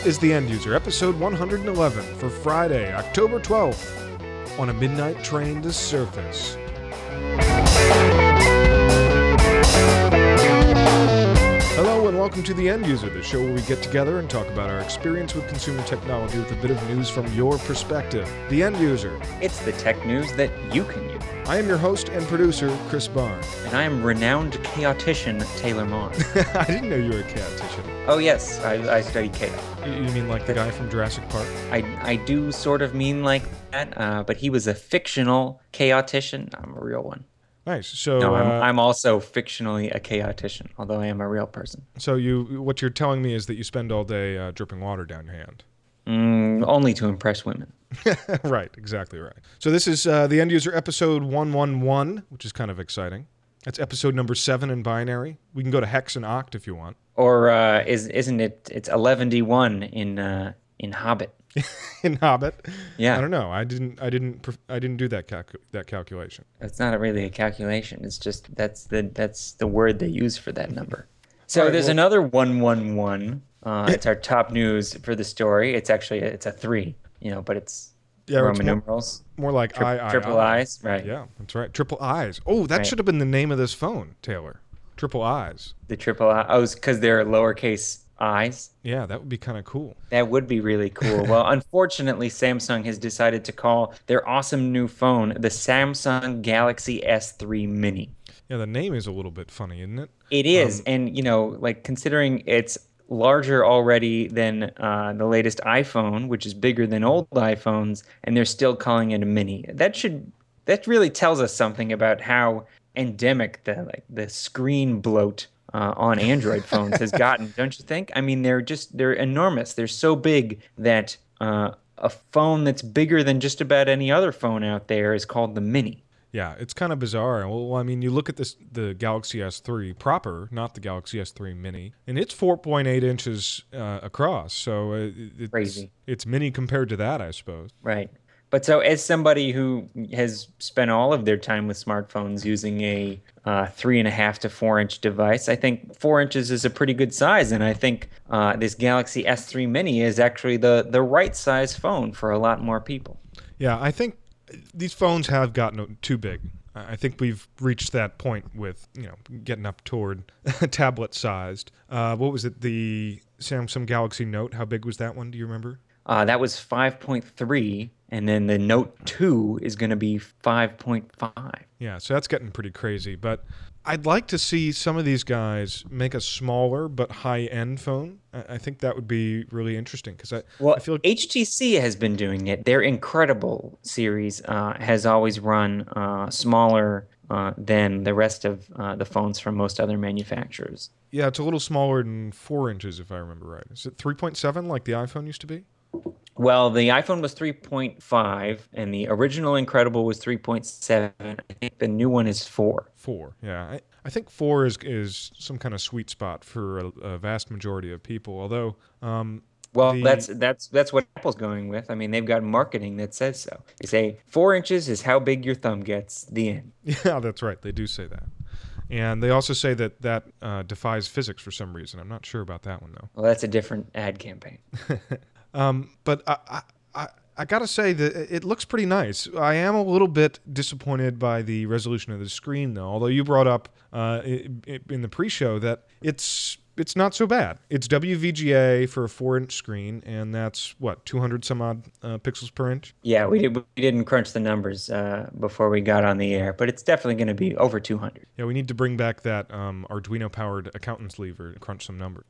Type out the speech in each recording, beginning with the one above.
This is The End User, episode 111 for Friday, October 12th, on a midnight train to Surface. Hello and welcome to The End User, the show where we get together and talk about our experience with consumer technology with a bit of news from your perspective. The End User. It's the tech news that you can use. I am your host and producer, Chris Barnes. And I am renowned chaotician Taylor Mon. I didn't know you were a chaotician. Oh yes, I study chaos. You mean like the guy from Jurassic Park? I do sort of mean like that, but he was a fictional chaotician. I'm a real one. Nice. So no, I'm also fictionally a chaotician, although I am a real person. So what you're telling me is that you spend all day dripping water down your hand. Only to impress women. Right, exactly right. So this is the End User episode 111, which is kind of exciting. That's episode number 7 in binary. We can go to hex and oct if you want. Or isn't it? It's 11D1 in Hobbit. In Hobbit. Yeah. I don't know. I didn't do that calculation. It's not really a calculation. It's just that's the word they use for that number. So there's another 111. It's our top news for the story. It's a 3, but it's Roman numerals. More like triple I's, right? Yeah, that's right. Triple I's. Oh, that should have been the name of this phone, Taylor. Triple I's. The triple I. Oh, because they're lowercase i's. Yeah, that would be kind of cool. That would be really cool. Well, unfortunately, Samsung has decided to call their awesome new phone the Samsung Galaxy S3 Mini. Yeah, the name is a little bit funny, isn't it? It is, and considering it's larger already than the latest iPhone, which is bigger than old iPhones, and they're still calling it a mini. That really tells us something about how endemic the screen bloat on Android phones has gotten, don't you think? I mean, they're enormous. They're so big that a phone that's bigger than just about any other phone out there is called the Mini. Yeah, it's kind of bizarre. Well, I mean, you look at the Galaxy S3 proper, not the Galaxy S3 Mini, and it's 4.8 inches across. So it's crazy. It's mini compared to that, I suppose. Right. But so as somebody who has spent all of their time with smartphones using a 3.5 to 4 inch device, I think 4 inches is a pretty good size. And I think this Galaxy S3 Mini is actually the right size phone for a lot more people. Yeah, I think these phones have gotten too big. I think we've reached that point with, getting up toward tablet-sized. What was it, the Samsung Galaxy Note? How big was that one? Do you remember? That was 5.3, and then the Note 2 is going to be 5.5. Yeah, so that's getting pretty crazy. But I'd like to see some of these guys make a smaller but high-end phone. I think that would be really interesting because I feel like HTC has been doing it. Their Incredible series has always run smaller than the rest of the phones from most other manufacturers. Yeah, it's a little smaller than 4 inches, if I remember right. Is it 3.7 like the iPhone used to be? Well, the iPhone was 3.5, and the original Incredible was 3.7. I think the new one is 4. 4, yeah. I think 4 is some kind of sweet spot for a vast majority of people, although... that's what Apple's going with. I mean, they've got marketing that says so. They say 4 inches is how big your thumb gets, the end. Yeah, that's right. They do say that. And they also say that defies physics for some reason. I'm not sure about that one, though. Well, that's a different ad campaign. But I got to say that it looks pretty nice. I am a little bit disappointed by the resolution of the screen, though, although you brought up in the pre-show that it's not so bad. It's WVGA for a 4-inch screen, and that's, 200 some odd pixels per inch? Yeah, we didn't crunch the numbers before we got on the air, but it's definitely going to be over 200. Yeah, we need to bring back that Arduino-powered accountant's lever to crunch some numbers.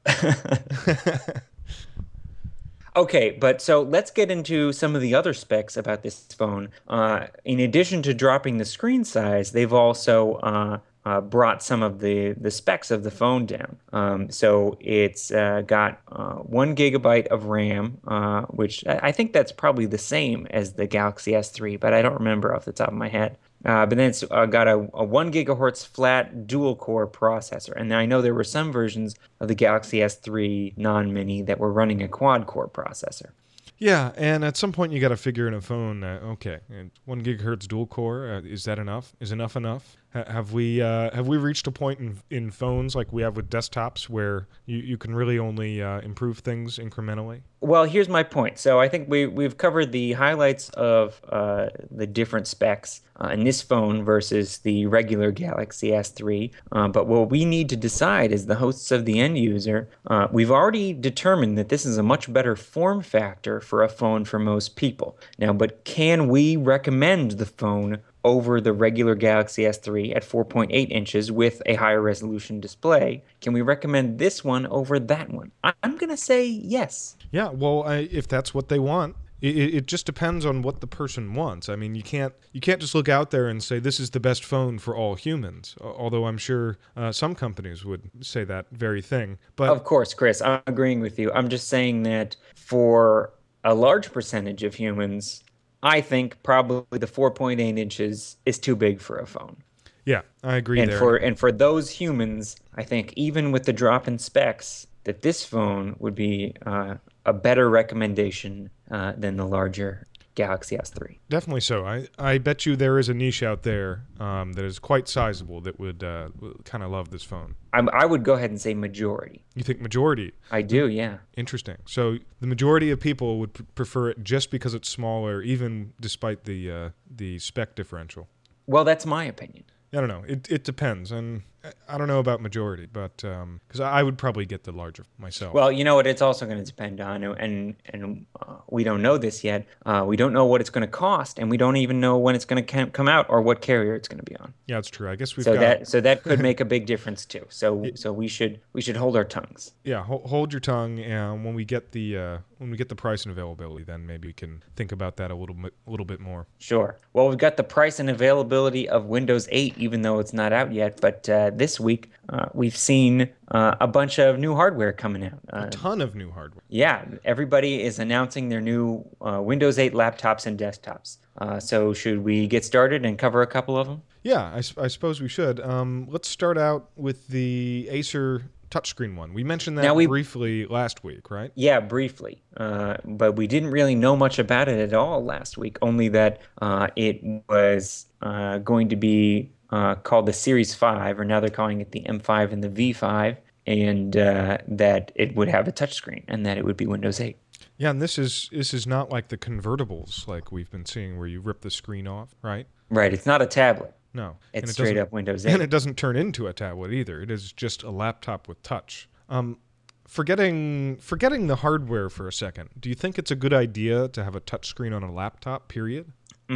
Okay, but so let's get into some of the other specs about this phone. In addition to dropping the screen size, they've also brought some of the specs of the phone down. So it's got 1 gigabyte of RAM, which I think that's probably the same as the Galaxy S3, but I don't remember off the top of my head. But then it's got a 1 gigahertz flat dual-core processor. And I know there were some versions of the Galaxy S3 non-mini that were running a quad-core processor. Yeah, and at some point you got to figure in a phone, 1 gigahertz dual core, is that enough? Is enough enough? Have we reached a point in phones like we have with desktops where you can really only improve things incrementally? Well, here's my point. So I think we've covered the highlights of the different specs in this phone versus the regular Galaxy S3. But what we need to decide as the hosts of the end user, we've already determined that this is a much better form factor for a phone for most people. Now, but can we recommend the phone over the regular Galaxy S3 at 4.8 inches with a higher resolution display? Can we recommend this one over that one? I'm going to say yes. Yeah, well, if that's what they want, it just depends on what the person wants. I mean, you can't just look out there and say this is the best phone for all humans. Although I'm sure some companies would say that very thing. But Of course, Chris, I'm agreeing with you. I'm just saying that for a large percentage of humans, I think probably the 4.8 inches is too big for a phone. yeah, I agree And there. for those humans, I think even with the drop in specs, that this phone would be a better recommendation than the larger Galaxy S3. Definitely so. I bet you there is a niche out there that is quite sizable that would kind of love this phone. I would go ahead and say majority. You think majority? I do, yeah. Interesting. So the majority of people would prefer it just because it's smaller, even despite the spec differential. Well, that's my opinion. I don't know. It depends, and I don't know about majority, but because I would probably get the larger myself. Well, you know what? It's also going to depend on, and we don't know this yet. We don't know what it's going to cost, and we don't even know when it's going to come out or what carrier it's going to be on. Yeah, that's true. I guess we've So got that could make a big difference too. So we should hold our tongues. yeah. Hold your tongue, and when we get the price and availability, then maybe we can think about that a little bit more. Sure. Well, we've got the price and availability of Windows 8, even though it's not out yet. But this week, we've seen a bunch of new hardware coming out. A ton of new hardware. Yeah, everybody is announcing their new Windows 8 laptops and desktops. So should we get started and cover a couple of them? Yeah, I suppose we should. Let's start out with the Acer touchscreen one. We mentioned that briefly last week, right? Yeah, briefly. But we didn't really know much about it at all last week, only that it was going to be called the Series 5, or now they're calling it the M5 and the V5, and that it would have a touchscreen and that it would be Windows 8. Yeah, and this is not like the convertibles like we've been seeing where you rip the screen off, right? Right, it's not a tablet. No. It's straight up Windows 8. And it doesn't turn into a tablet either. It is just a laptop with touch. Forgetting the hardware for a second, do you think it's a good idea to have a touchscreen on a laptop, period?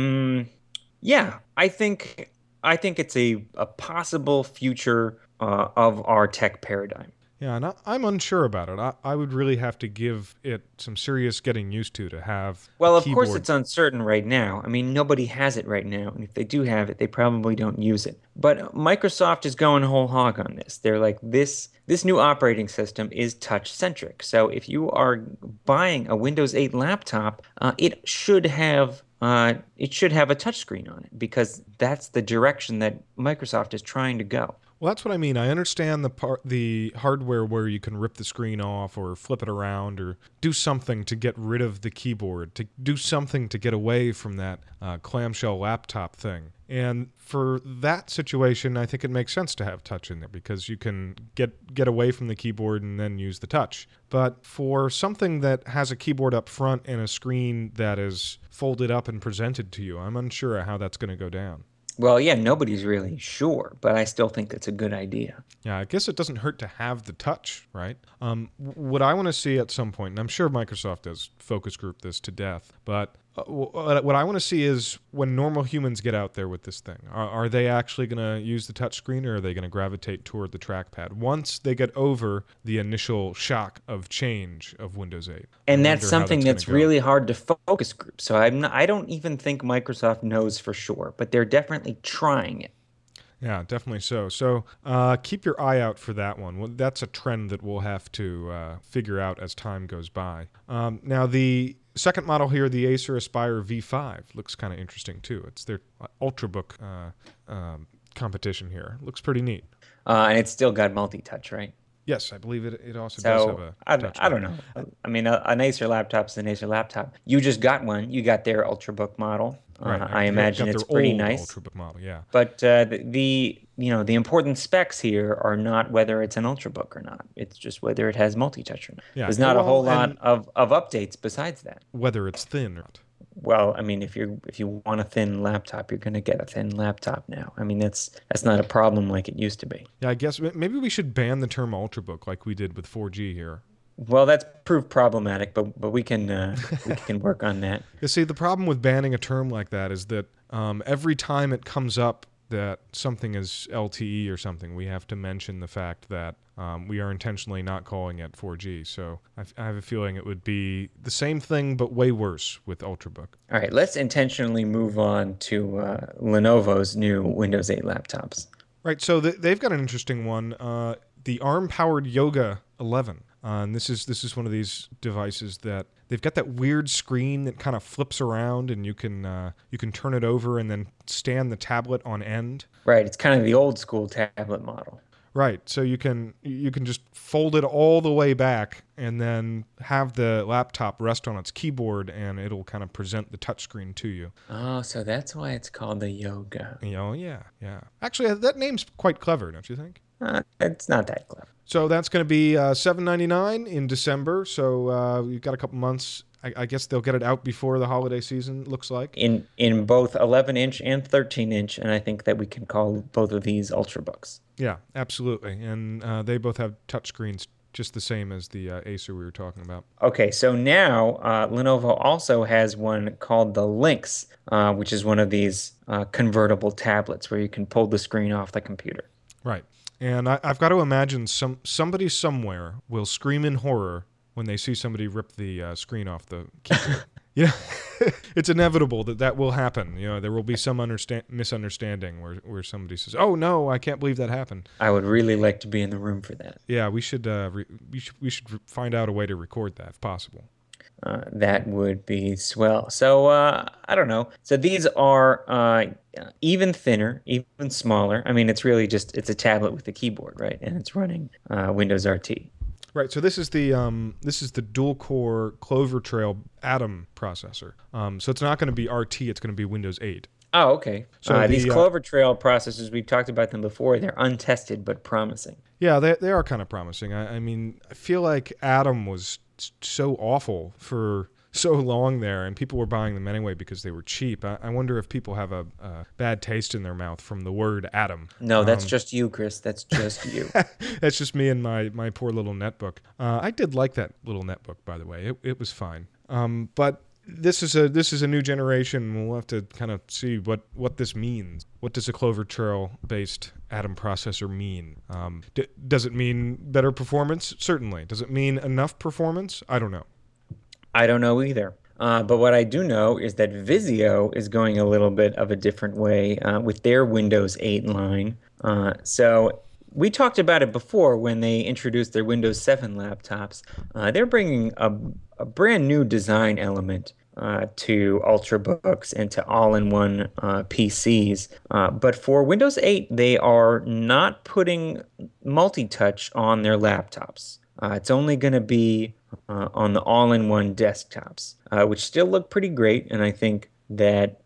Yeah, I think it's a possible future of our tech paradigm. Yeah, and I'm unsure about it. I would really have to give it some serious getting used to have Well, a of course keyboard. it's uncertain right now. I mean, nobody has it right now, and if they do have it, they probably don't use it. But Microsoft is going whole hog on this. They're like, this new operating system is touch-centric. So if you are buying a Windows 8 laptop, it should have a touchscreen on it, because that's the direction that Microsoft is trying to go. Well, that's what I mean. I understand the hardware where you can rip the screen off or flip it around or do something to get rid of the keyboard, to do something to get away from that clamshell laptop thing. And for that situation, I think it makes sense to have touch in there because you can get away from the keyboard and then use the touch. But for something that has a keyboard up front and a screen that is folded up and presented to you, I'm unsure how that's going to go down. Well, yeah, nobody's really sure, but I still think that's a good idea. Yeah, I guess it doesn't hurt to have the touch, right? What I want to see at some point, and I'm sure Microsoft does focus group this to death, but what I want to see is when normal humans get out there with this thing, are they actually going to use the touchscreen or are they going to gravitate toward the trackpad once they get over the initial shock of change of Windows 8? And that's something that's really hard to focus group. So I don't even think Microsoft knows for sure, but they're definitely trying it. Yeah, definitely so. So keep your eye out for that one. Well, that's a trend that we'll have to figure out as time goes by. Now, the second model here, the Acer Aspire V5, looks kind of interesting too. It's their Ultrabook competition here. Looks pretty neat. And it's still got multi-touch, right? Yes, I believe it also does have a touch. I don't know. I mean, an Acer laptop's an Acer laptop. You just got one. You got their Ultrabook model. Right. I imagine Got it's their pretty old nice. Ultrabook model. Yeah. But the important specs here are not whether it's an Ultrabook or not. It's just whether it has multi-touch or not. Yeah. There's not a Well, whole lot and of updates besides that. whether it's thin or not. Well, I mean, if you want a thin laptop, you're going to get a thin laptop now. I mean, that's not a problem like it used to be. Yeah, I guess maybe we should ban the term Ultrabook like we did with 4G here. Well, that's proved problematic, but we can work on that. You see, the problem with banning a term like that is that every time it comes up that something is LTE or something, we have to mention the fact that we are intentionally not calling it 4G. So I have a feeling it would be the same thing, but way worse with Ultrabook. All right, let's intentionally move on to Lenovo's new Windows 8 laptops. Right, so they've got an interesting one, the ARM-powered Yoga 11. And this is one of these devices that they've got that weird screen that kind of flips around, and you can turn it over and then stand the tablet on end. Right, it's kind of the old school tablet model. Right, so you can just fold it all the way back and then have the laptop rest on its keyboard, and it'll kind of present the touchscreen to you. Oh, so that's why it's called the Yoga. Yeah. Actually, that name's quite clever, don't you think? It's not that clever. So that's going to be $799 in December. So you've got a couple months. I guess they'll get it out before the holiday season, looks like. In both 11-inch and 13-inch, and I think that we can call both of these Ultrabooks. Yeah, absolutely. And they both have touchscreens just the same as the Acer we were talking about. Okay, so now Lenovo also has one called the Lynx, which is one of these convertible tablets where you can pull the screen off the computer. Right. And I've got to imagine somebody somewhere will scream in horror when they see somebody rip the screen off the keyboard. Yeah, it's inevitable that will happen. There will be some misunderstanding where somebody says, "Oh no, I can't believe that happened." I would really like to be in the room for that. Yeah, we should find out a way to record that if possible. That would be swell. So I don't know. So these are even thinner, even smaller. I mean, it's a tablet with a keyboard, right? And it's running Windows RT. Right. So this is the dual core Clover Trail Atom processor. So it's not going to be RT. It's going to be Windows 8. Oh, okay. So these Clover Trail processors, we've talked about them before. They're untested but promising. Yeah, they are kind of promising. I mean, I feel like Atom was so awful for so long there, and people were buying them anyway because they were cheap. I wonder if people have a bad taste in their mouth from the word Atom. No, that's just you, Chris. That's just you. That's just me and my poor little netbook. I did like that little netbook, by the way. It was fine. But this is a new generation. We'll have to kind of see what this means. What does a Clover Trail based Atom processor mean? Does it mean better performance? Certainly. Does it mean enough performance? I don't know. I don't know either. But what I do know is that Vizio is going a little bit of a different way with their Windows 8 line. So we talked about it before when they introduced their Windows 7 laptops. They're bringing a brand new design element to Ultrabooks and to all-in-one PCs. But for Windows 8, they are not putting multi-touch on their laptops. It's only going to be on the all-in-one desktops, which still look pretty great. And I think that,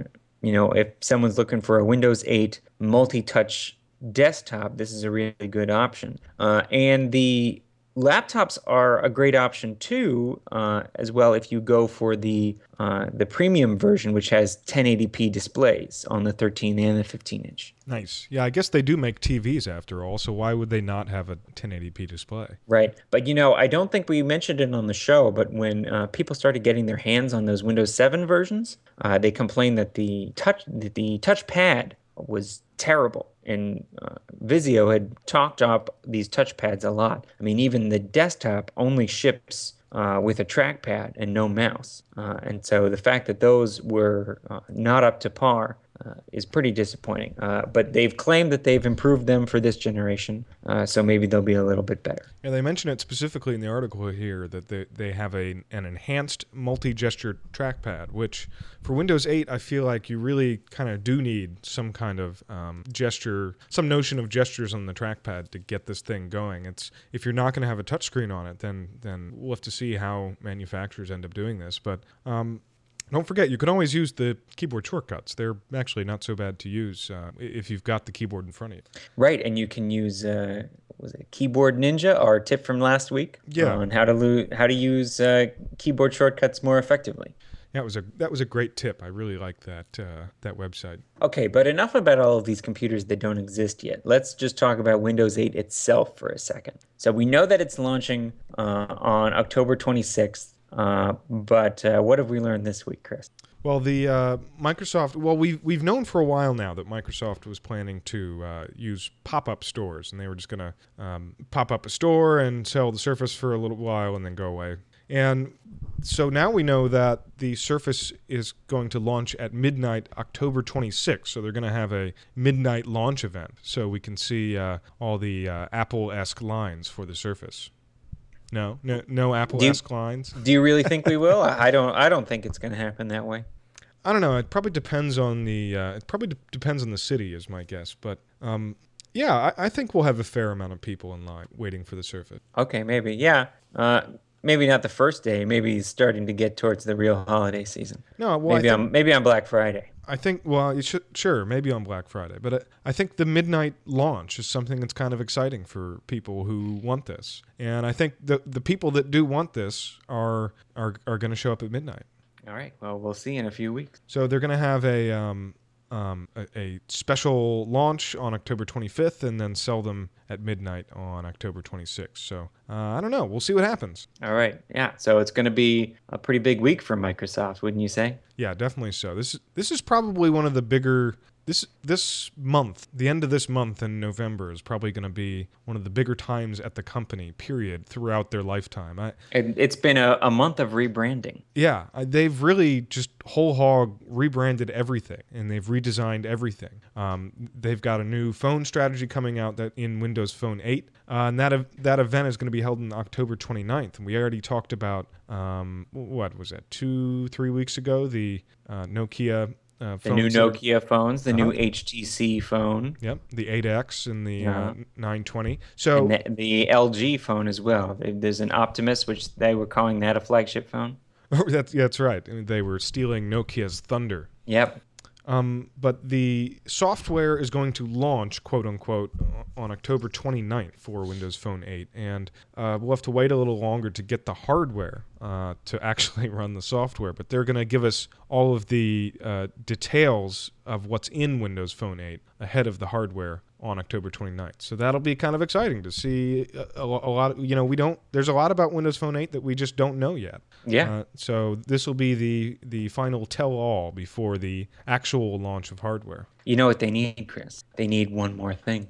if someone's looking for a Windows 8 multi-touch desktop, this is a really good option. And the laptops are a great option too, as well, if you go for the premium version, which has 1080p displays on the 13 and the 15-inch. Nice. Yeah, I guess they do make TVs after all, so why would they not have a 1080p display? Right. But, I don't think we mentioned it on the show, but when people started getting their hands on those Windows 7 versions, they complained that the touchpad was terrible. And Vizio had talked up these touchpads a lot. I mean, even the desktop only ships with a trackpad and no mouse. And so the fact that those were not up to par is pretty disappointing. But they've claimed that they've improved them for this generation, so maybe they'll be a little bit better. Yeah, they mention it specifically in the article here that they have an enhanced multi-gesture trackpad, which for Windows 8, I feel like you really kind of do need some kind of gesture, some notion of gestures on the trackpad to get this thing going. If you're not going to have a touchscreen on it, then we'll have to see how manufacturers end up doing this. But Don't forget, you can always use the keyboard shortcuts. They're actually not so bad to use if you've got the keyboard in front of you. Right, and you can use was it Keyboard Ninja, our tip from last week Yeah. on how to use keyboard shortcuts more effectively. Yeah, that was a great tip. I really like that website. Okay, but enough about all of these computers that don't exist yet. Let's just talk about Windows 8 itself for a second. So we know that it's launching on October 26th. But what have we learned this week, Chris? Well, the Microsoft. Well, we've known for a while now that Microsoft was planning to use pop-up stores, and they were just going to pop up a store and sell the Surface for a little while and then go away. And so now we know that the Surface is going to launch at midnight, October 26th. So they're going to have a midnight launch event, so we can see all the Apple-esque lines for the Surface. No Apple-esque lines. Do you really think we will? I don't think it's going to happen that way. I don't know. It probably depends on the city, is my guess. But yeah, I think we'll have a fair amount of people in line waiting for the Surface. Okay, maybe. Yeah. Maybe not the first day. Maybe starting to get towards the real holiday season. No, well, maybe on Black Friday. I think, well, sure, maybe on Black Friday. But I think the midnight launch is something that's kind of exciting for people who want this. And I think the people that do want this are going to show up at midnight. All right. Well, we'll see in a few weeks. So they're going to have a special launch on October 25th and then sell them at midnight on October 26th. So I don't know. We'll see what happens. All right. Yeah. So it's going to be a pretty big week for Microsoft, wouldn't you say? Yeah, definitely so. This is probably one of the bigger. This month, the end of this month in November, is probably going to be one of the bigger times at the company, period, throughout their lifetime. It's been a month of rebranding. Yeah, they've really just whole hog rebranded everything, and they've redesigned everything. They've got a new phone strategy coming out that in Windows Phone 8, and that event is going to be held on October 29th. And we already talked about, what was that, 2-3 weeks ago, the Nokia the new Nokia phones, the new HTC phone. Yep, the 8X and the 920. So and the LG phone as well. There's an Optimus, which they were calling that a flagship phone. That's right. They were stealing Nokia's thunder. Yep. But the software is going to launch, quote unquote, on October 29th for Windows Phone 8. And we'll have to wait a little longer to get the hardware to actually run the software. But they're going to give us all of the details of what's in Windows Phone 8 ahead of the hardware on October 29th. So that'll be kind of exciting to see a lot of, there's a lot about Windows Phone 8 that we just don't know yet. Yeah. So this will be the final tell-all before the actual launch of hardware. You know what they need, Chris? They need one more thing.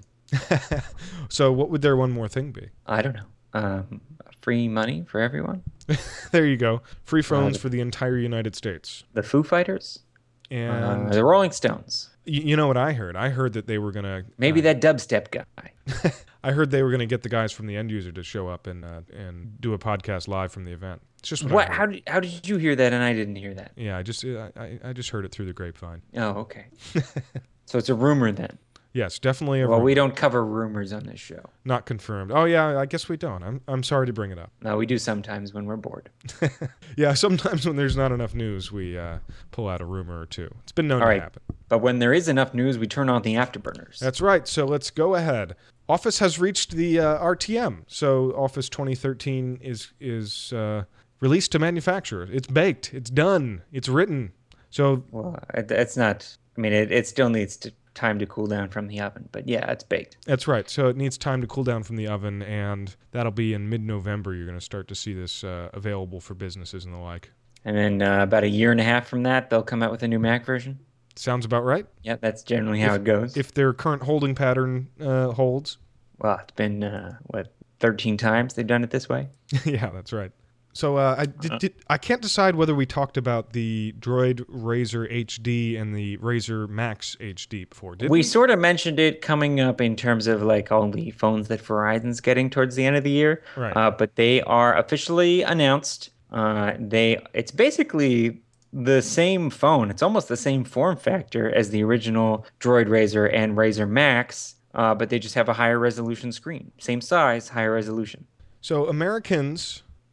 So what would their one more thing be? I don't know. Free money for everyone? There you go. Free phones for the entire United States. The Foo Fighters? And the Rolling Stones. You know what I heard? I heard that they were going to... Maybe that dubstep guy. I heard they were going to get the guys from the End User to show up and do a podcast live from the event. It's just what I heard. How did you hear that and I didn't hear that? Yeah, I just heard it through the grapevine. Oh, okay. So it's a rumor then. Yes, definitely a rumor. rumor. We don't cover rumors on this show. Not confirmed. Oh yeah, I guess we don't. I'm sorry to bring it up. No, we do sometimes when we're bored. Yeah, sometimes when there's not enough news, we pull out a rumor or two. It's been known to happen. But when there is enough news, we turn on the afterburners. That's right. So let's go ahead. Office has reached the RTM. So Office 2013 is released to manufacturers. It's baked. It's done. It's written. So it's not. I mean, it still needs time to cool down from the oven, but yeah, it's baked. That's right. So it needs time to cool down from the oven, and that'll be in mid-November. You're going to start to see this available for businesses and the like. And then about a year and a half from that, they'll come out with a new Mac version. Sounds about right. Yeah, that's generally how it goes. If their current holding pattern holds. Well, it's been 13 times they've done it this way. Yeah, that's right. So I can't decide whether we talked about the Droid Razr HD and the Razr Max HD before, did we? We sort of mentioned it coming up in terms of like all the phones that Verizon's getting towards the end of the year. Right. But they are officially announced. It's basically the same phone. It's almost the same form factor as the original Droid Razr and Razr Max, but they just have a higher resolution screen. Same size, higher resolution. So Americans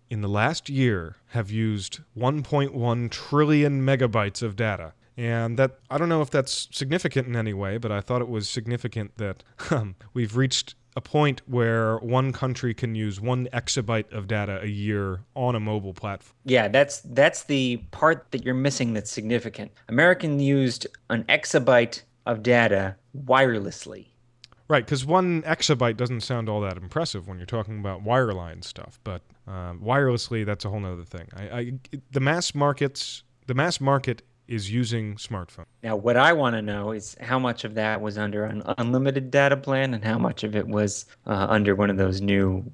in the last year have used 1.1 trillion megabytes of data. And that, I don't know if that's significant in any way, but I thought it was significant that we've reached a point where one country can use 1 exabyte of data a year on a mobile platform. Yeah, that's the part that you're missing that's significant. American used an exabyte of data wirelessly. Right, because 1 exabyte doesn't sound all that impressive when you're talking about wireline stuff, but wirelessly, that's a whole other thing. The mass market is using smartphones. Now, what I want to know is how much of that was under an unlimited data plan and how much of it was under one of those new,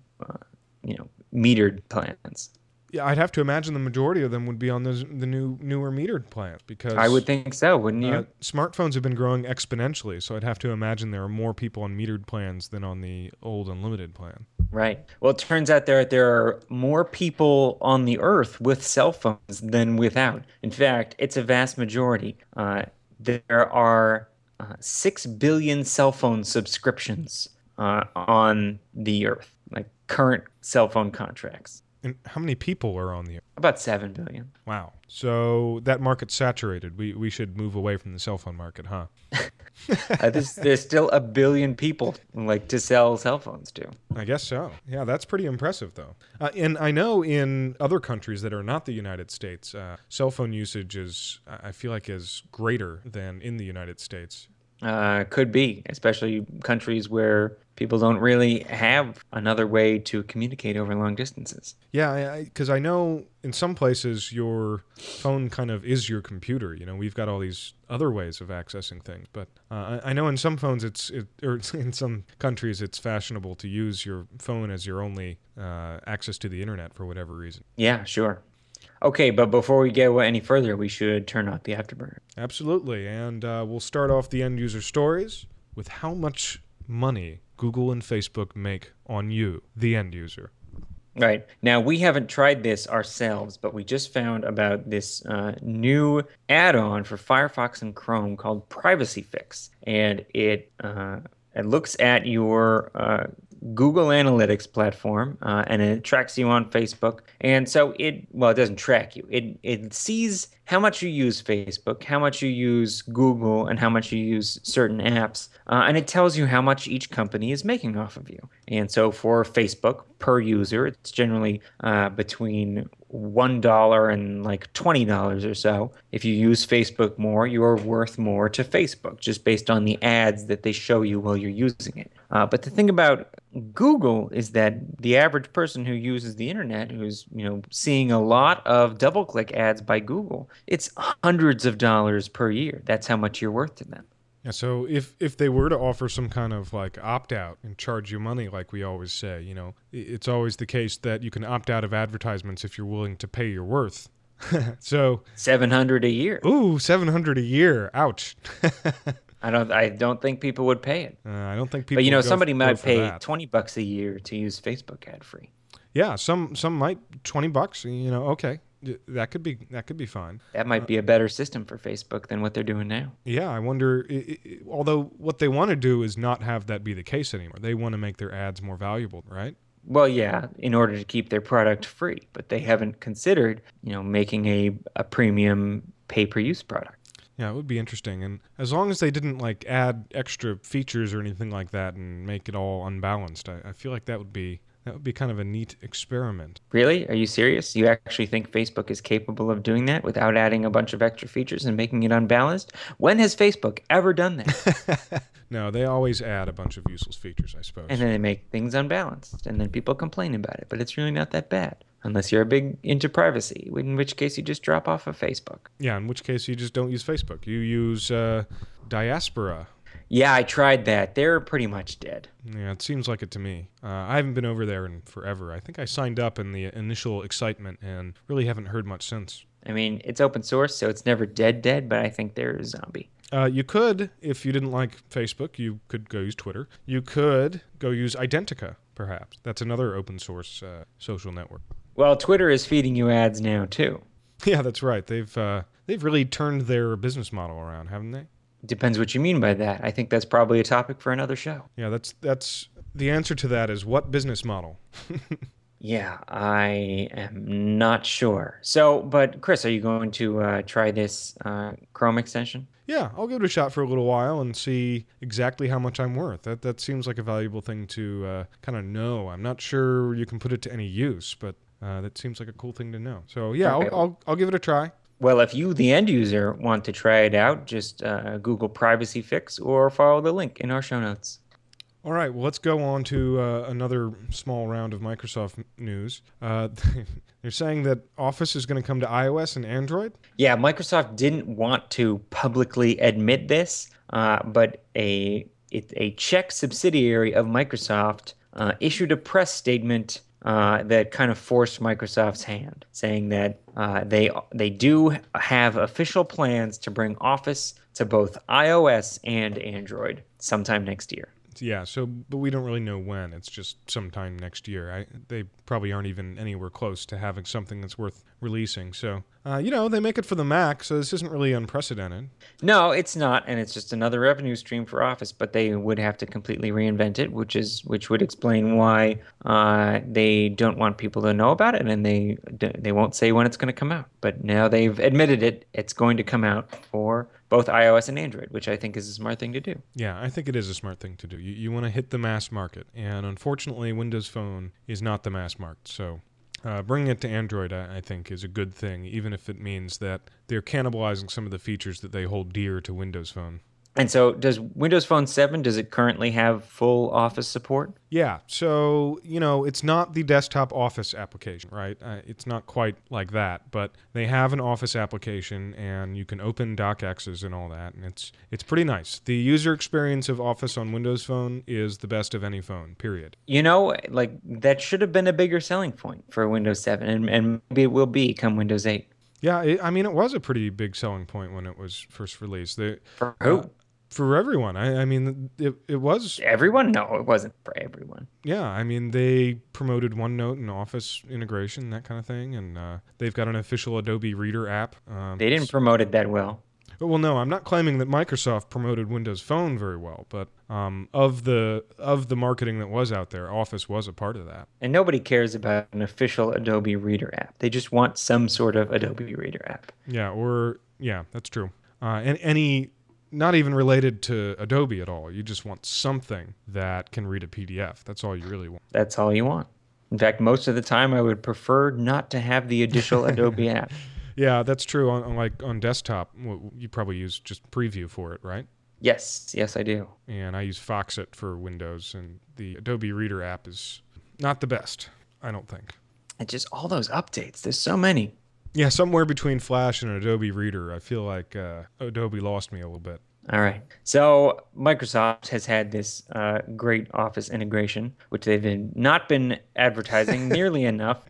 metered plans. Yeah, I'd have to imagine the majority of them would be on the newer metered plans because I would think so, wouldn't you? Smartphones have been growing exponentially, so I'd have to imagine there are more people on metered plans than on the old unlimited plan. Right. Well, it turns out there are more people on the earth with cell phones than without. In fact, it's a vast majority. There are 6 billion cell phone subscriptions on the earth, like current cell phone contracts. And how many people are on the... About 7 billion. Wow. So that market's saturated. We should move away from the cell phone market, huh? There's still 1 billion people to sell cell phones to. I guess so. Yeah, that's pretty impressive, though. And I know in other countries that are not the United States, cell phone usage I feel like, is greater than in the United States. Could be, especially countries where people don't really have another way to communicate over long distances. Yeah, because I know in some places your phone kind of is your computer. We've got all these other ways of accessing things, but I know in some phones or in some countries it's fashionable to use your phone as your only access to the internet for whatever reason. Yeah, sure. Okay, but before we get any further, we should turn off the afterburner. Absolutely, and we'll start off the end user stories with how much money Google and Facebook make on you, the end user. Right. Now, we haven't tried this ourselves, but we just found about this new add-on for Firefox and Chrome called Privacy Fix, and it looks at your Google Analytics platform, and it tracks you on Facebook. And so it doesn't track you. It sees how much you use Facebook, how much you use Google, and how much you use certain apps. And it tells you how much each company is making off of you. And so for Facebook, per user, it's generally between $1 and like $20 or so. If you use Facebook more, you're worth more to Facebook, just based on the ads that they show you while you're using it. But the thing about Google is that the average person who uses the internet, who's seeing a lot of DoubleClick ads by Google, it's hundreds of dollars per year. That's how much you're worth to them. Yeah, so if they were to offer some kind of opt-out and charge you money, like we always say, it's always the case that you can opt out of advertisements if you're willing to pay your worth. So $700 a year. Ooh, $700 a year. Ouch. I don't think people would pay it. I don't think people. But somebody might pay $20 a year to use Facebook ad free. Yeah, some might $20. Okay. That could be fine. That might be a better system for Facebook than what they're doing now. Yeah, I wonder. Although what they want to do is not have that be the case anymore. They want to make their ads more valuable, right? Well, yeah, in order to keep their product free, but they haven't considered, making a premium pay-per-use product. Yeah, it would be interesting, and as long as they didn't add extra features or anything like that and make it all unbalanced, I feel like that would be kind of a neat experiment. Really? Are you serious? You actually think Facebook is capable of doing that without adding a bunch of extra features and making it unbalanced? When has Facebook ever done that? No, they always add a bunch of useless features, I suppose. And then they make things unbalanced, and then people complain about it, but it's really not that bad. Unless you're big into privacy, in which case you just drop off of Facebook. Yeah, in which case you just don't use Facebook. You use Diaspora. Yeah, I tried that. They're pretty much dead. Yeah, it seems like it to me. I haven't been over there in forever. I think I signed up in the initial excitement and really haven't heard much since. I mean, it's open source, so it's never dead, but I think they're a zombie. You could, if you didn't like Facebook, you could go use Twitter. You could go use Identica, perhaps. That's another open source social network. Well, Twitter is feeding you ads now, too. Yeah, that's right. They've really turned their business model around, haven't they? Depends what you mean by that. I think that's probably a topic for another show. Yeah, that's the answer to that is what business model? Yeah, I am not sure. So, but Chris, are you going to try this Chrome extension? Yeah, I'll give it a shot for a little while and see exactly how much I'm worth. That seems like a valuable thing to kind of know. I'm not sure you can put it to any use, but that seems like a cool thing to know. So yeah, All right. I'll give it a try. Well, if you, the end user, want to try it out, just Google Privacy Fix or follow the link in our show notes. All right, well, let's go on to another small round of Microsoft news. They're saying that Office is going to come to iOS and Android. Yeah, Microsoft didn't want to publicly admit this, but a Czech subsidiary of Microsoft issued a press statement that kind of forced Microsoft's hand, saying that they do have official plans to bring Office to both iOS and Android sometime next year. Yeah, so but we don't really know when. It's just sometime next year. They probably aren't even anywhere close to having something that's worth releasing. So, they make it for the Mac, so this isn't really unprecedented. No, it's not, and it's just another revenue stream for Office. But they would have to completely reinvent it, which would explain why they don't want people to know about it, and they won't say when it's going to come out. But now they've admitted it; it's going to come out for both iOS and Android, which I think is a smart thing to do. Yeah, I think it is a smart thing to do. You want to hit the mass market, and unfortunately, Windows Phone is not the mass market. So, bringing it to Android, I think, is a good thing, even if it means that they're cannibalizing some of the features that they hold dear to Windows Phone. And so, does Windows Phone 7, does it currently have full Office support? Yeah, so, it's not the desktop Office application, right? It's not quite like that, but they have an Office application, and you can open DocXs and all that, and it's pretty nice. The user experience of Office on Windows Phone is the best of any phone, period. Like that should have been a bigger selling point for Windows 7, and maybe it will be come Windows 8. Yeah, it was a pretty big selling point when it was first released. For who? For everyone. I mean, it was. Everyone? No, it wasn't for everyone. Yeah, I mean, they promoted OneNote and Office integration, that kind of thing, and they've got an official Adobe Reader app. They didn't promote it that well. Well, no, I'm not claiming that Microsoft promoted Windows Phone very well, but of the marketing that was out there, Office was a part of that. And nobody cares about an official Adobe Reader app. They just want some sort of Adobe Reader app. Yeah, that's true. And any not even related to Adobe at all. You just want something that can read a PDF. That's all you really want. That's all you want. In fact, most of the time, I would prefer not to have the additional Adobe app. Yeah, that's true. On desktop, you probably use just Preview for it, right? Yes, I do. And I use Foxit for Windows, and the Adobe Reader app is not the best, I don't think. And just all those updates. There's so many. Yeah, somewhere between Flash and Adobe Reader, I feel like Adobe lost me a little bit. All right. So Microsoft has had this great Office integration, which they've not been advertising nearly enough,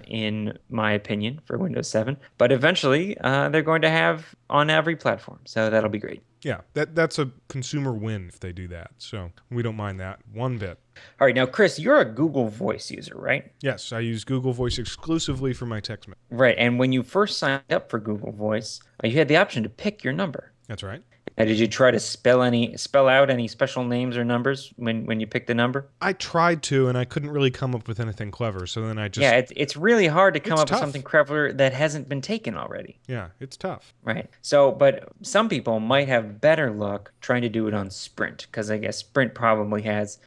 in my opinion, for Windows 7. But eventually, they're going to have on every platform. So that'll be great. Yeah, that's a consumer win if they do that. So we don't mind that one bit. All right. Now, Chris, you're a Google Voice user, right? Yes, I use Google Voice exclusively for my text message. Right. And when you first signed up for Google Voice, you had the option to pick your number. That's right. Now, did you try to spell out any special names or numbers when you picked the number? I tried to, and I couldn't really come up with anything clever. So then I just it's really hard to come up tough. with something clever that hasn't been taken already. Yeah, it's tough. Right. So, but some people might have better luck trying to do it on Sprint, because I guess Sprint probably has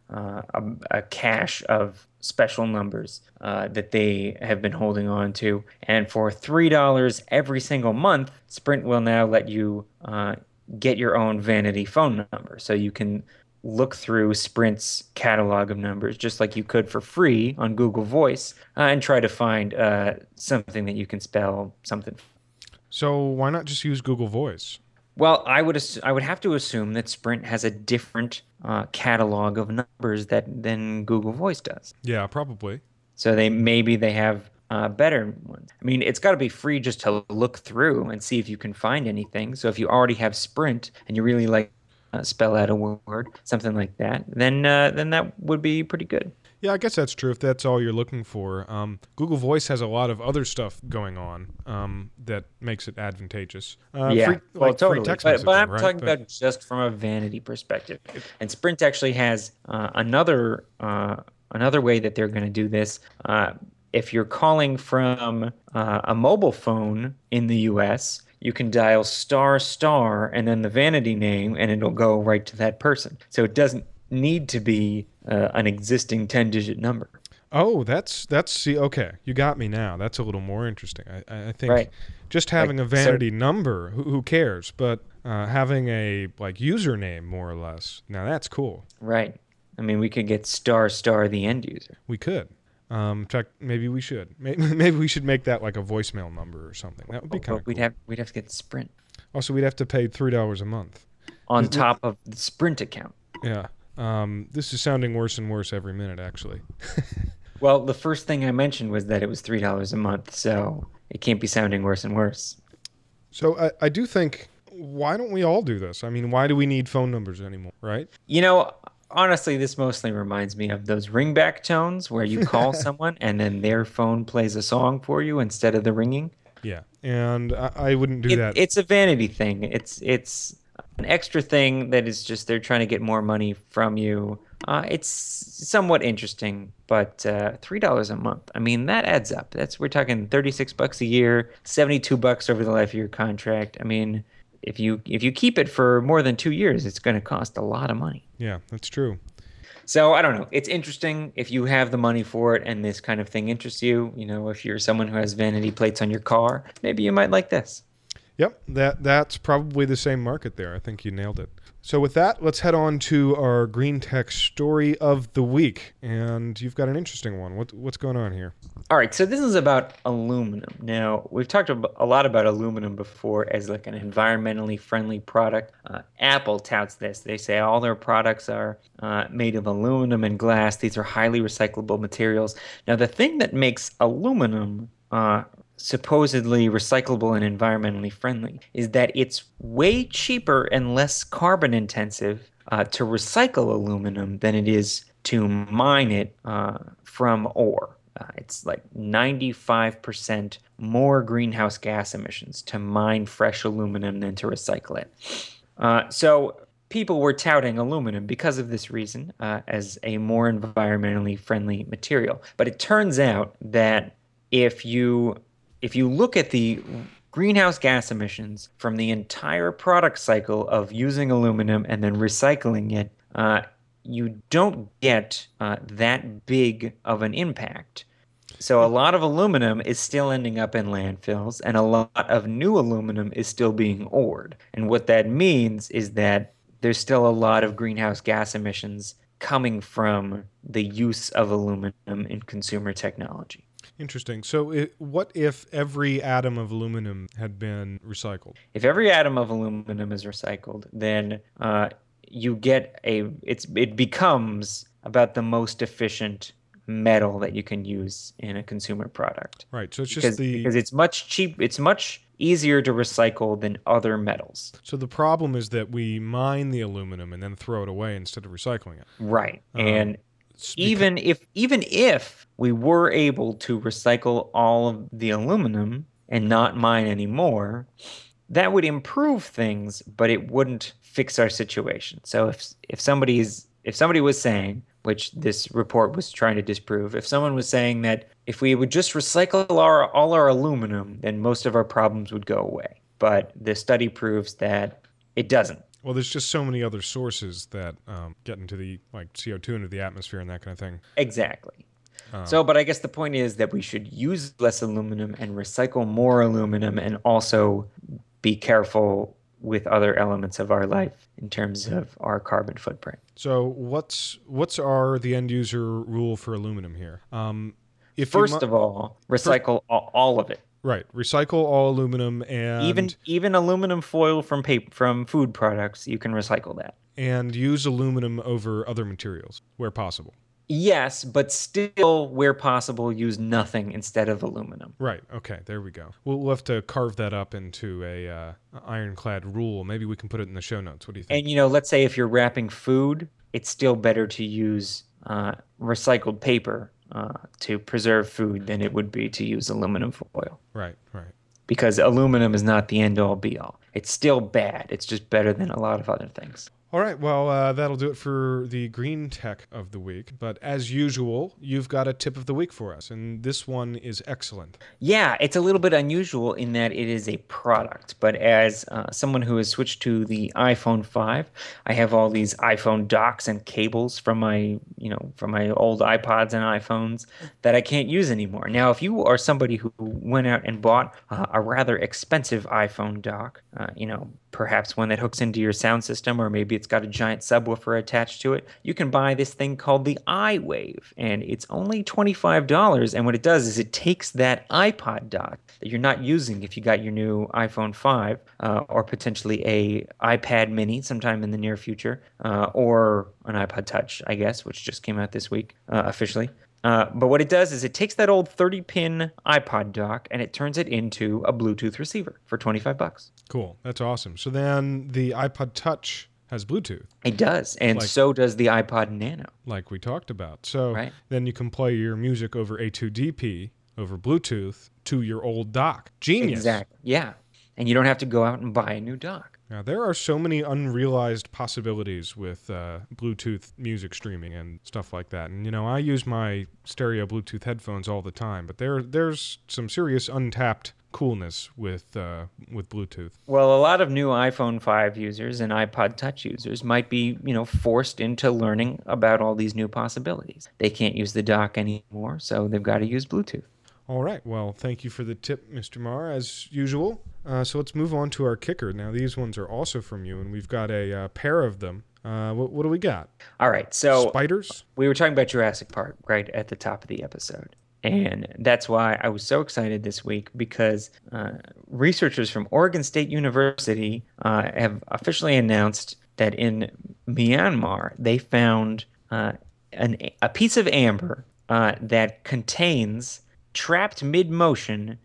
a cache of special numbers that they have been holding on to. And for $3 every single month, Sprint will now let you get your own vanity phone number. So you can look through Sprint's catalog of numbers just like you could for free on Google Voice, and try to find something that you can spell something. So why not just use Google Voice? Well, I would have to assume that Sprint has a different catalog of numbers than Google Voice does. Yeah, probably. So they have better ones. I mean, it's got to be free just to look through and see if you can find anything. So if you already have Sprint and you really like spell out a word, something like that, then that would be pretty good. Yeah, I guess that's true if that's all you're looking for. Google Voice has a lot of other stuff going on that makes it advantageous. Totally. Free text messaging, but I'm right? talking about just from a vanity perspective. And Sprint actually has another way that they're going to do this. if you're calling from a mobile phone in the US, you can dial star star and then the vanity name, and it'll go right to that person. So it doesn't need to be an existing 10-digit number. Oh, that's see, okay. You got me now. That's a little more interesting. I think Right. just Like having a so, vanity number, who cares? But having a like username more or less. Now that's cool. right. I mean, we could get star star the end user. We could. In fact, maybe we should. Maybe we should make that like a voicemail number or something. That would be kind But of we'd cool. have to get Sprint Also, we'd have to pay $3 a month. on top of the Sprint account. Yeah. This is sounding worse and worse every minute, actually. Well, the first thing I mentioned was that it was $3 a month, so it can't be sounding worse and worse. So I do think, why don't we all do this? I mean, why do we need phone numbers anymore, right? You know, honestly, this mostly reminds me of those ringback tones where you call someone and then their phone plays a song for you instead of the ringing. Yeah. And I wouldn't do that. It's a vanity thing. It's an extra thing that is just they're trying to get more money from you. It's somewhat interesting, but $3 a month. I mean, that adds up. We're talking $36 a year, $72 over the life of your contract. I mean, if you keep it for more than 2 years, it's going to cost a lot of money. Yeah, that's true. So I don't know. It's interesting if you have the money for it and this kind of thing interests you. You know, if you're someone who has vanity plates on your car, maybe you might like this. Yep, that's probably the same market there. I think you nailed it. So with that, let's head on to our green tech story of the week. And you've got an interesting one. What's going on here? All right, so this is about aluminum. Now, we've talked a lot about aluminum before as like an environmentally friendly product. Apple touts this. They say all their products are made of aluminum and glass. These are highly recyclable materials. Now, the thing that makes aluminum supposedly recyclable and environmentally friendly is that it's way cheaper and less carbon intensive to recycle aluminum than it is to mine it from ore. It's like 95% more greenhouse gas emissions to mine fresh aluminum than to recycle it. So people were touting aluminum because of this reason as a more environmentally friendly material. But it turns out that if you look at the greenhouse gas emissions from the entire product cycle of using aluminum and then recycling it, you don't get that big of an impact. So a lot of aluminum is still ending up in landfills, and a lot of new aluminum is still being ored. And what that means is that there's still a lot of greenhouse gas emissions coming from the use of aluminum in consumer technology. Interesting. So what if every atom of aluminum had been recycled? If every atom of aluminum is recycled, then it becomes about the most efficient metal that you can use in a consumer product. Right. So it's because it's much easier to recycle than other metals. So the problem is that we mine the aluminum and then throw it away instead of recycling it. Right. And even if we were able to recycle all of the aluminum and not mine anymore, that would improve things, but it wouldn't fix our situation. So if somebody was saying, which this report was trying to disprove, if someone was saying that if we would just recycle all our aluminum, then most of our problems would go away. But the study proves that it doesn't. Well, there's just so many other sources that get into the like CO2 into the atmosphere and that kind of thing. Exactly. But I guess the point is that we should use less aluminum and recycle more aluminum, and also be careful with other elements of our life in terms of our carbon footprint. So what's the end user rule for aluminum here? First of all, recycle all of it. Right, recycle all aluminum, and even aluminum foil from food products, you can recycle that. And use aluminum over other materials where possible. Yes, but still, where possible, use nothing instead of aluminum. Right. Okay. There we go. We'll have to carve that up into a ironclad rule. Maybe we can put it in the show notes. What do you think? And let's say if you're wrapping food, it's still better to use recycled paper to preserve food than it would be to use aluminum foil. Right. Right. Because aluminum is not the end all be all. It's still bad. It's just better than a lot of other things. All right, well, that'll do it for the green tech of the week. But as usual, you've got a tip of the week for us, and this one is excellent. Yeah, it's a little bit unusual in that it is a product, but as someone who has switched to the iPhone 5, I have all these iPhone docks and cables from my old iPods and iPhones that I can't use anymore. Now, if you are somebody who went out and bought a rather expensive iPhone dock, perhaps one that hooks into your sound system, or maybe it's got a giant subwoofer attached to it, you can buy this thing called the iWave, and it's only $25. And what it does is it takes that iPod dock that you're not using if you got your new iPhone 5, or potentially a iPad mini sometime in the near future, or an iPod Touch, I guess, which just came out this week officially. But what it does is it takes that old 30-pin iPod dock and it turns it into a Bluetooth receiver for $25. Cool. That's awesome. So then the iPod Touch has Bluetooth. It does, and so does the iPod Nano. Like we talked about. So right. Then you can play your music over A2DP, over Bluetooth, to your old dock. Genius. Exactly. Yeah. And you don't have to go out and buy a new dock. Now, there are so many unrealized possibilities with Bluetooth music streaming and stuff like that. And, I use my stereo Bluetooth headphones all the time, but there's some serious untapped coolness with Bluetooth. Well, a lot of new iPhone 5 users and iPod Touch users might be, forced into learning about all these new possibilities. They can't use the dock anymore, so they've got to use Bluetooth. All right. Well, thank you for the tip, Mr. Marr, as usual. So let's move on to our kicker. Now, these ones are also from you, and we've got a pair of them. What do we got? All right. So spiders? We were talking about Jurassic Park right at the top of the episode. And that's why I was so excited this week, because researchers from Oregon State University have officially announced that in Myanmar, they found a piece of amber that contains, trapped mid-motion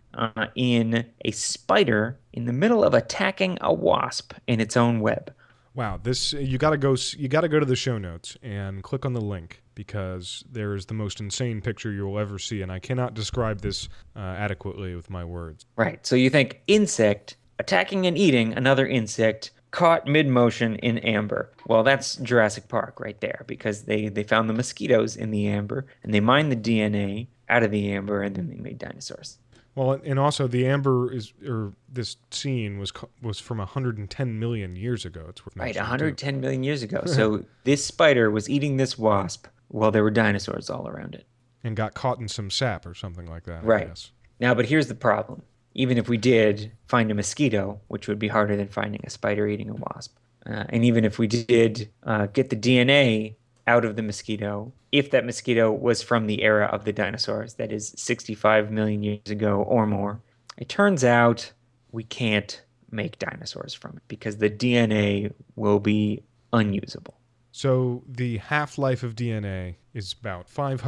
in a spider in the middle of attacking a wasp in its own web. Wow, this you got to go to the show notes and click on the link, because there is the most insane picture you will ever see, and I cannot describe this adequately with my words. Right. So you think insect attacking and eating another insect caught mid-motion in amber. Well, that's Jurassic Park right there, because they found the mosquitoes in the amber, and they mined the DNA out of the amber, and then they made dinosaurs. Well, and also the amber this scene was from 110 million years ago. It's worth right, 110 million years ago. So this spider was eating this wasp while there were dinosaurs all around it. And got caught in some sap or something like that, right. I guess. Now, but here's the problem. Even if we did find a mosquito, which would be harder than finding a spider eating a wasp, and even if we did get the DNA out of the mosquito, if that mosquito was from the era of the dinosaurs, that is 65 million years ago or more, it turns out we can't make dinosaurs from it because the DNA will be unusable. So the half-life of DNA is about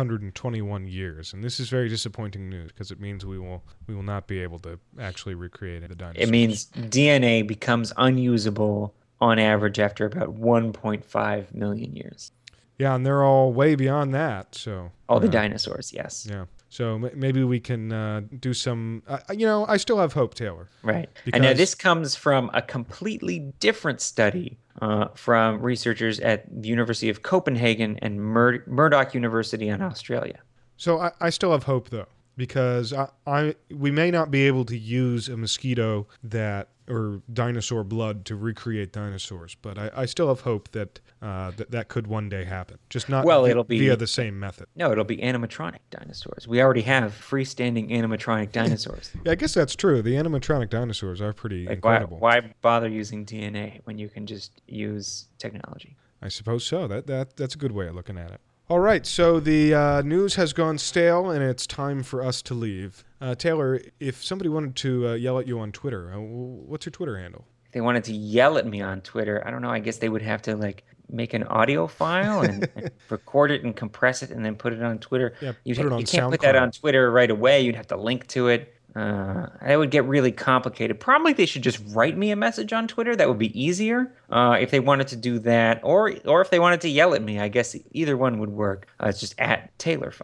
521 years, and this is very disappointing news, because it means we will not be able to actually recreate the dinosaurs. It means DNA becomes unusable on average after about 1.5 million years. Yeah, and they're all way beyond that. So all the dinosaurs, yes. Yeah. So maybe we can do some. I still have hope, Taylor. Right. And now this comes from a completely different study from researchers at the University of Copenhagen and Murdoch University in Australia. So I still have hope, though, because we may not be able to use a mosquito or dinosaur blood to recreate dinosaurs, but I still have hope that that could one day happen. Just not it'll be via the same method. No, it'll be animatronic dinosaurs. We already have freestanding animatronic dinosaurs. Yeah, I guess that's true. The animatronic dinosaurs are pretty incredible. Why bother using DNA when you can just use technology? I suppose so. That's a good way of looking at it. All right, so the news has gone stale, and it's time for us to leave. Taylor, if somebody wanted to yell at you on Twitter, what's your Twitter handle? If they wanted to yell at me on Twitter, I don't know, I guess they would have to make an audio file and record it and compress it and then put it on Twitter. Yeah, you can't SoundCloud. Put that on Twitter right away. You'd have to link to it. That would get really complicated. Probably they should just write me a message on Twitter. That would be easier if they wanted to do that, or if they wanted to yell at me. I guess either one would work. It's just at TaylorPhone.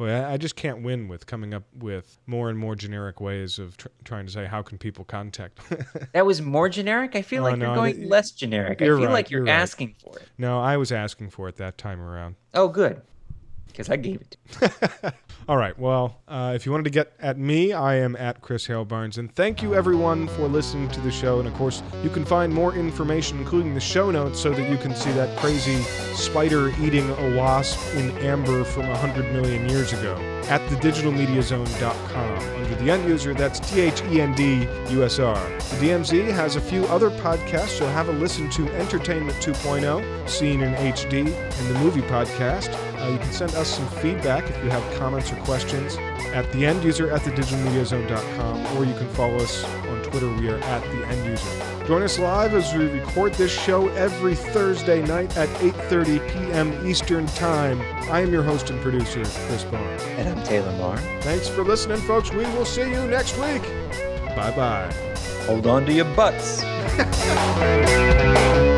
Boy, I just can't win with coming up with more and more generic ways of trying to say, how can people contact? That was more generic? I feel like you're going less generic. I feel like you're asking for it. No, I was asking for it that time around. Oh, good. Because I gave it to you. All right. Well, if you wanted to get at me, I am at Chris Hale Barnes. And thank you, everyone, for listening to the show. And, of course, you can find more information, including the show notes, so that you can see that crazy spider eating a wasp in amber from 100 million years ago at thedigitalmediazone.com. Under the end user, that's THENDUSR. The DMZ has a few other podcasts, so have a listen to Entertainment 2.0, Seen in HD, and the Movie Podcast. You can send us some feedback if you have comments or questions at the end user at thedigitalmediazone.com, or you can follow us on Twitter. We are at the end user. Join us live as we record this show every Thursday night at 8:30 p.m. Eastern Time. I am your host and producer, Chris Barnes. And I'm Taylor Marr. Thanks for listening, folks. We will see you next week. Bye-bye. Hold on to your butts.